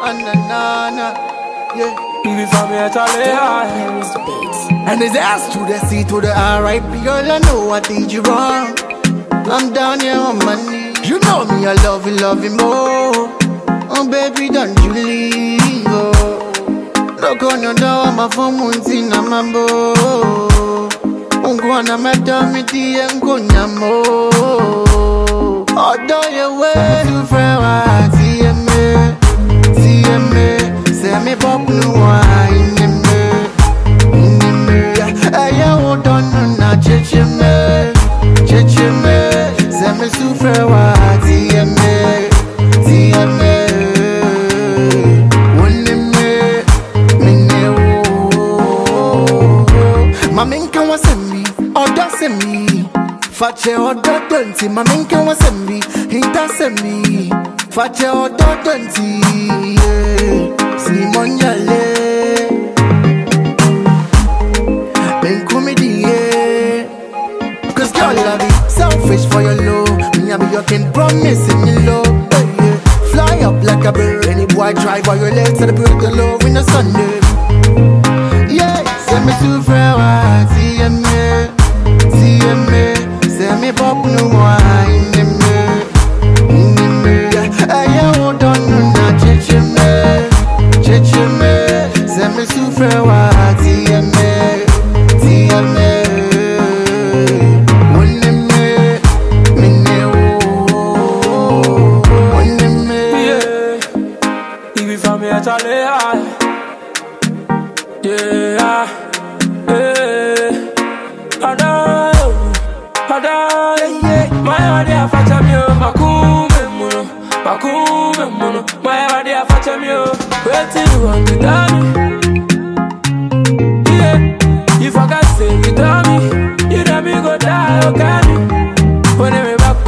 Ananana, yeah. Even from here to Here's the beats. And it's S to the C to the R.I.P. Girl, I know I did you wrong. I'm down here on my knees. You know me, I love you more. Oh baby, don't you leave, oh. Look on your door, my phone won't see na mambo. Ungwana madami di engonya mo. Odo ye way to frewa TMA, say me pop no wine in me. Aya wodon na cheche me, say me su frewa TMA. Maminka wa semi, oda semi. Fache oda donti, maminka wa semi, hinta semi. Fache oda donti, Simon Yale. Benkumi diye. Cause girl I be selfish for your love. Me I be your king, promising you love. Fly up like a bird. Any boy try by your legs, celebrate the love in the Sunday. Yeah, send me to Frewa, TMA. Send me pop no wine in me. I won't on na cheche me. Send me to Frewa, TMA. Even from here to yeah, my idea for chamio, makume muno, my idea for chamio, waiting you want to die. Yeah, if I can say you tell me, you let me go die, okay? When I'm back,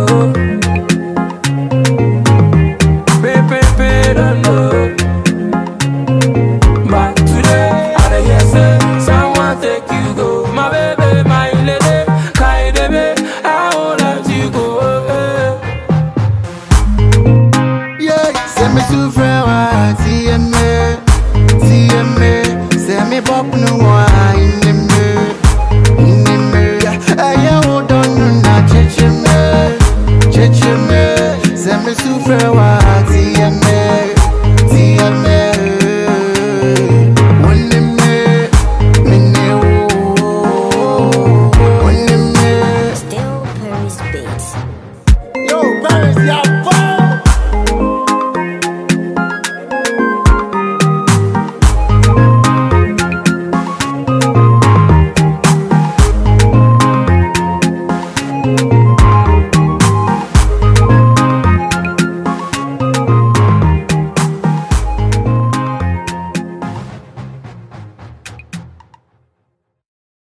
baby, don't know. But today, I hear say someone take you go, my baby, my lady, kind of me, I won't let you go. Yeah, send me to